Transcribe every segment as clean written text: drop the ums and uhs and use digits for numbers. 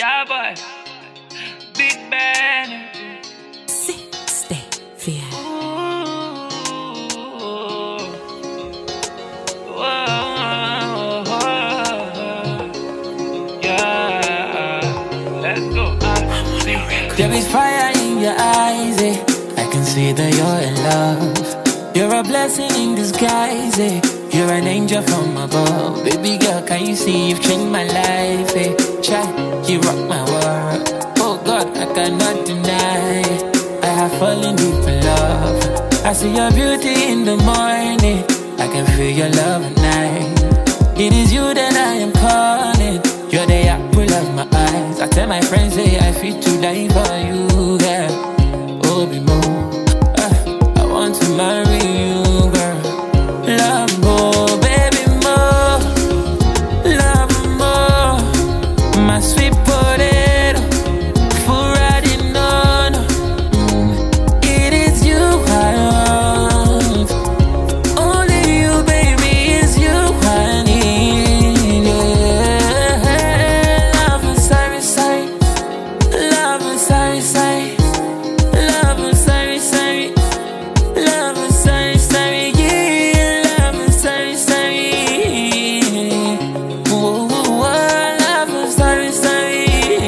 Yeah, boy. Big Ben. 60 fear. Yeah. Let's go. There is fire in your eyes, eh? I can see that you're in love. You're a blessing in disguise, eh? You're an angel from above. Baby girl, can you see you've changed my life, eh? Try, you rock my world. Oh God, I cannot deny. I have fallen deep in love. I see your beauty in the morning. I can feel your love at night. It is you that I am calling. You're the apple of my eyes. I tell my friends, hey, I feel to die for you, girl. Oh, be more. I want to marry you, girl. Love more, baby, more. Love more. My sweet potato. Full riding on. It is you I want. Only you, baby, is you I need. Yeah. Love is sorry, sorry. Love is sorry, sorry. Love is sorry, sorry. Love is sorry, sorry. Yeah. Love is sorry, sorry. Whoa, whoa, whoa. Love is sorry, sorry.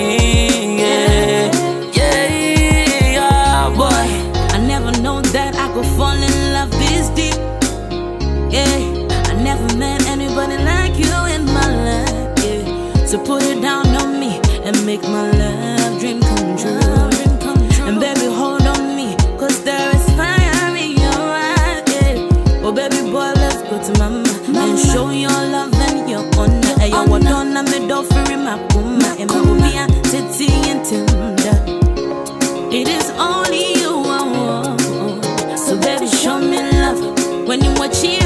Yeah. Yeah, yeah, boy. I never known that I could fall in love this deep. Yeah, I never met anybody like you in my life. Yeah, so put it down on me and make my love dream come true. And baby, hold on me, cause there is fire in your eyes. Yeah, oh baby boy, let's go to mama and show your love and your honor. And you want on me do for my puma and my ubia titi and tender. It is only you I want. So baby, show me love when you watch it.